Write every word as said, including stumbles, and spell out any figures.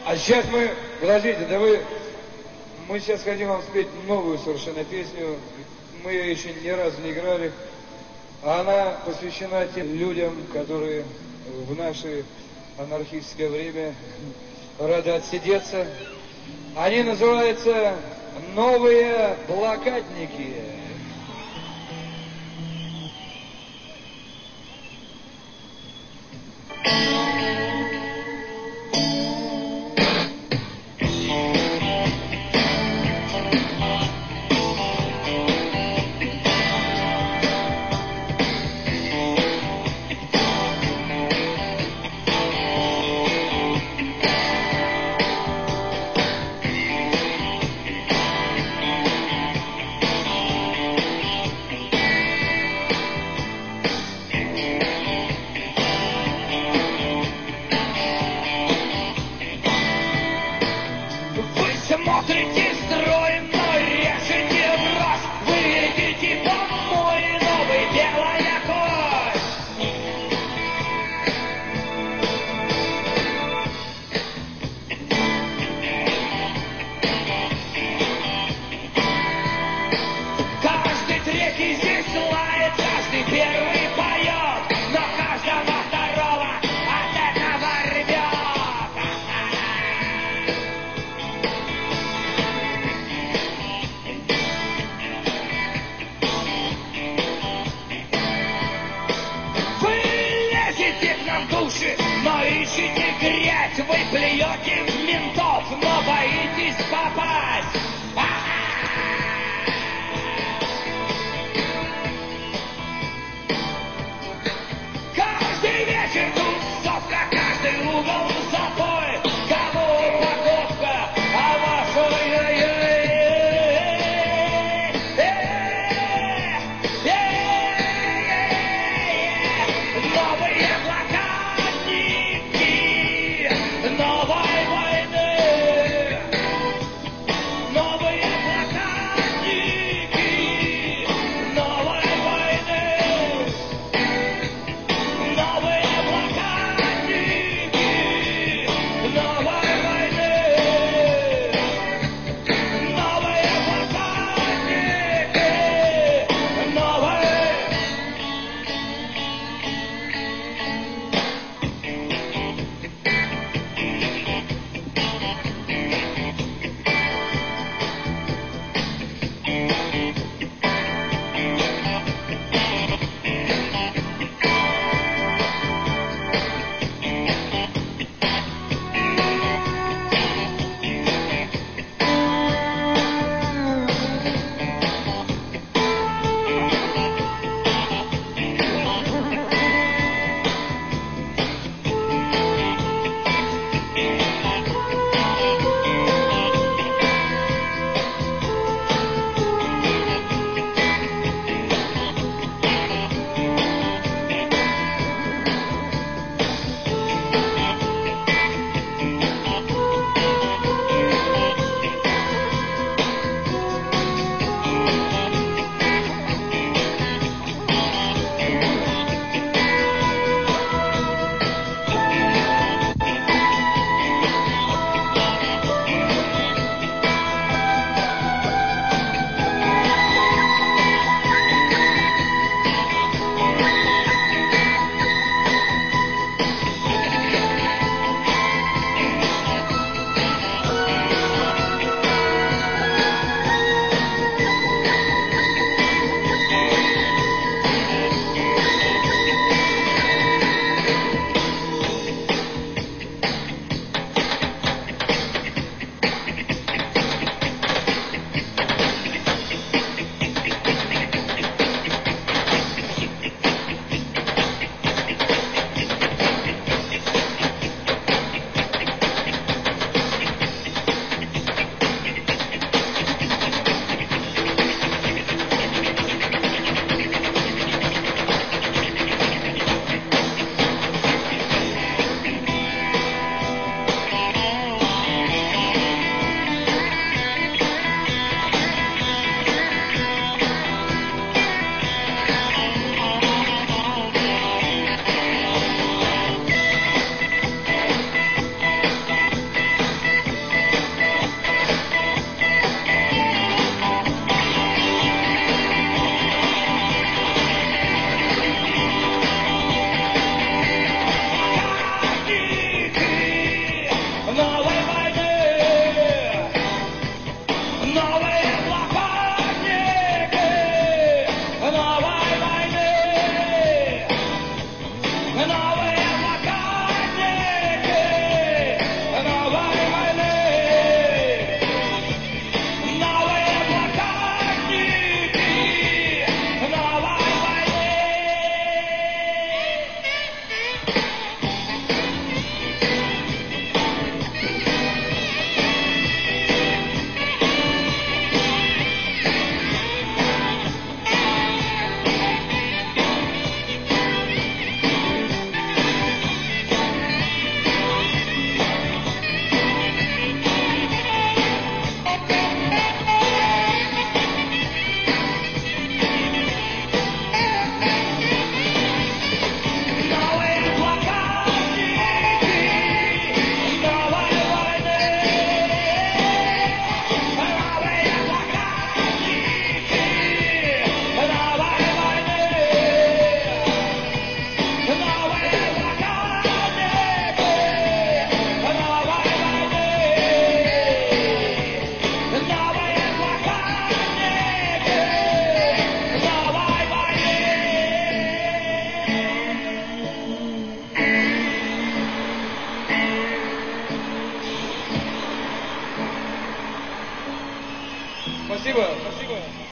А сейчас мы, подождите, да вы, мы сейчас хотим вам спеть новую совершенно песню, мы ее еще ни разу не играли, а она посвящена тем людям, которые в наше анархическое время рады отсидеться. Они называются «Новые блокадники». Смотрите строем, но режете в раз. Вы видите домой новый белая кость. Каждый третий здесь лает, каждый первый поет, но каждого второго от этого рвет. Души, но ищите грязь, вы плюете в ментов, но боитесь попасть.